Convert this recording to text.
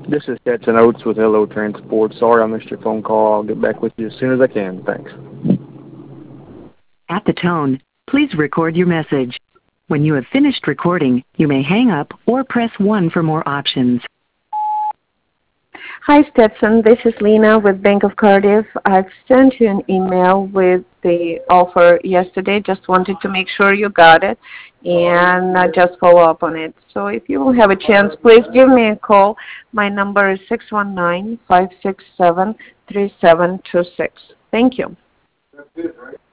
This is Stetson Oates with Hello Transport. Sorry I missed your phone call. I'll get back with you as soon as I can. Thanks. At the tone, please record your message. When you have finished recording, you may hang up or press 1 for more options. Hi, Stetson. This is Lena with Bank of Cardiff. I've sent you an email with the offer yesterday. Just wanted to make sure you got it and just follow up on it. So if you have a chance, please give me a call. My number is 619-567-3726. Thank you. That's it, right?